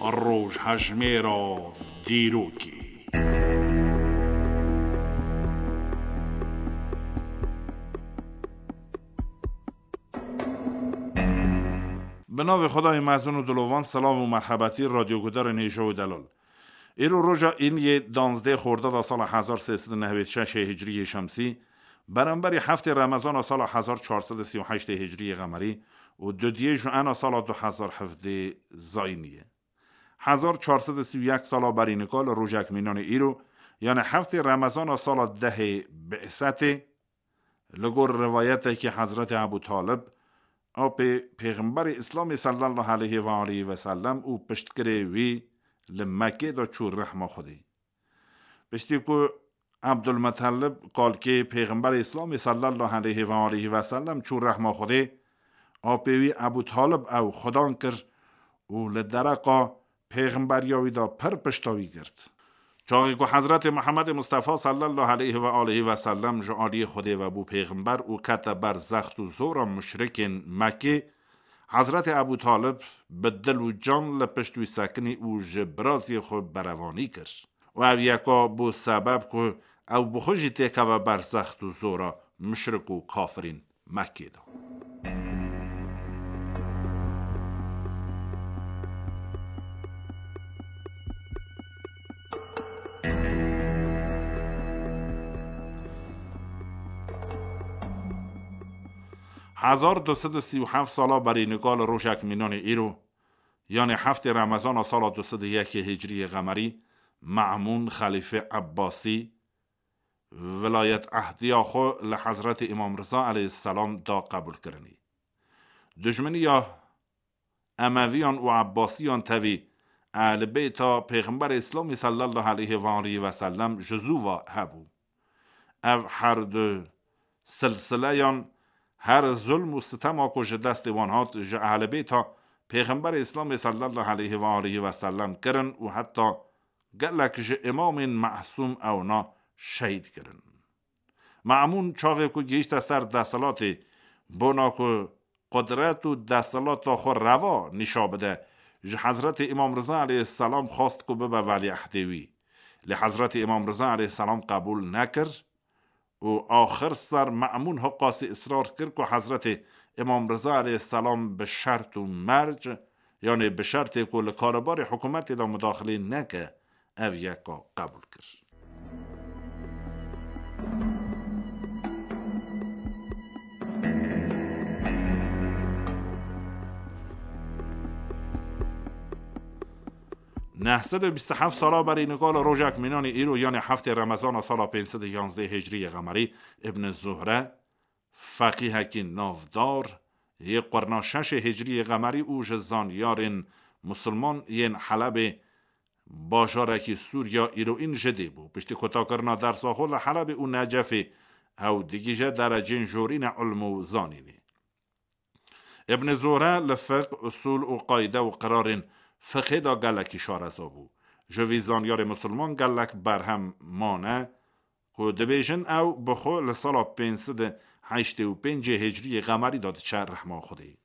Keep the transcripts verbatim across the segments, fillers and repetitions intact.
روش هجمه را دیروکی. به نام خدای مزون و دلوان. سلام و مرحبتی رادیو گودار نیشه و دلال. ایرو روژا این یه دانزده خرداد سال هزار و سیصد و نود و شش هجری شمسی برانبری هفته رمضان سال هزار و چهارصد و سی و هشت هجری قمری و دو دیه جوان سال دو هزار و هفده زاینیه. هزار و چهارصد و سی و یک سال برینکال روژک مینان ایرو یعنی هفته رمضان سال ده بعثت لگور روایت که حضرت ابو طالب او به پیغمبر اسلام صلی الله علیه و آله و سلم او پشتگره وی لمکه دا چور رحمه خودی. پشتی که عبدالمطلب قال که پیغمبر اسلام صلی الله علیه و آله و سلم چور رحمه خودی او به وی ابو طالب او خدان کر او لدرقا پیغمبریاوی دا پر پشتاوی کرد. چاقی که حضرت محمد مصطفی صلی الله علیه و آله و سلم جعالی خودی و بو پیغمبر او کت بر زخت و زور مشرکین مکه حضرت ابو طالب به دل و جان لپشتوی سکنی او جبرازی خود بروانی کرد و او یکا بو سبب که او بخوشی تیکه و بر زخت و زورا مشرک و کافرین مکه دا. هزار و دویست و سی و هفت سالا برای نگال روشک مینان ایرو یعنی هفته رمضان سال دویست و یک هجری قمری مأمون خلیفه عباسی ولایت عهدیا خو لحضرت امام رضا علیه السلام دا قبول کرنی. دشمنی یا امویان و عباسیان تاوی اهل بیتا پیغمبر اسلامی صلی الله علیه و آله و سلم جزو هبو. او هر دو سلسله یان هر ظلم و ستم آکوش دست وانهات جا اهل بیتا پیغمبر اسلام صلی الله علیه و آله و سلم کرن و حتی گلک جا امام معصوم اونا شهید کرن. معمون چاقی که گیشت سر دستلات بنا که قدرت و دستلات خور روا نشا بده جا حضرت امام رضا علیه السلام خواست که ببه ولی احدوی لی حضرت امام رضا علیه السلام قبول نکر و آخر سر مأمون حقاسی اصرار کرد که حضرت امام رضا علیه السلام به شرط و مرج یعنی به شرط که لکاربار حکومت دا مداخله نکه او یکا قبول کرد. نهصد و بیست و هفت سالا برای نگال روژک مینان ایرو یعنی هفته رمضان سال پانصد و یازده هجری قمری ابن زهره فقیه کی نافدار یک قرن شش هجری قمری اوج زانیارن مسلمان ین حلب باشارکی سوریا ایرو این جده بو پشتی کتا کرنا در ساخل حلب او نجفه او دیگیجه درجین جورین علم و زانینی. ابن زهره لفق اصول و قایده و قرارن فقه دا گلکی شارزا بو. جوی زانیار مسلمان گلک برهم مانه که دبیجن او بخو لسالا پینسد هشت و پنج هجری قمری داد چه رحمه خودی.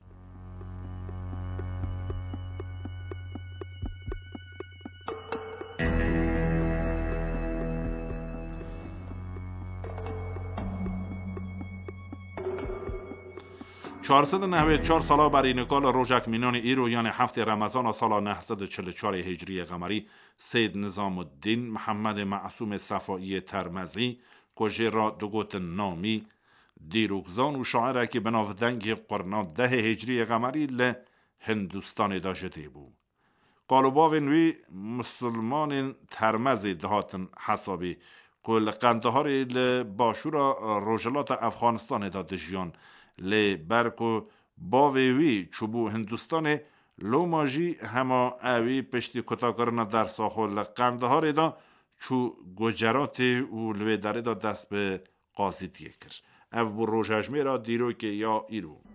چهارصد و نود و چهار سالا برای نگال روژک مینان ایرو یعنی هفته رمضان سال نهصد و چهل و چهار هجری قمری سید نظام الدین محمد معصوم صفایی ترمزی کجه را دوگوت نامی دیروگزان و شاعره که بناو دنگ قرنا ده هجری قمری ل هندوستان دا جده بو. قالباو نوی مسلمان ترمزی دهاتن حسابی که لقندهاری لباشورا روژلات افغانستان دا دجیان لی برکو باوی چوبو هندوستان لو ماجی هما اوی پشتی کتا کرنا در ساخل قندهار دا چو گجرات و لوی داره دا دست به قاضی تیه کر. او بو روژجمه را دیرو که یا ایرو.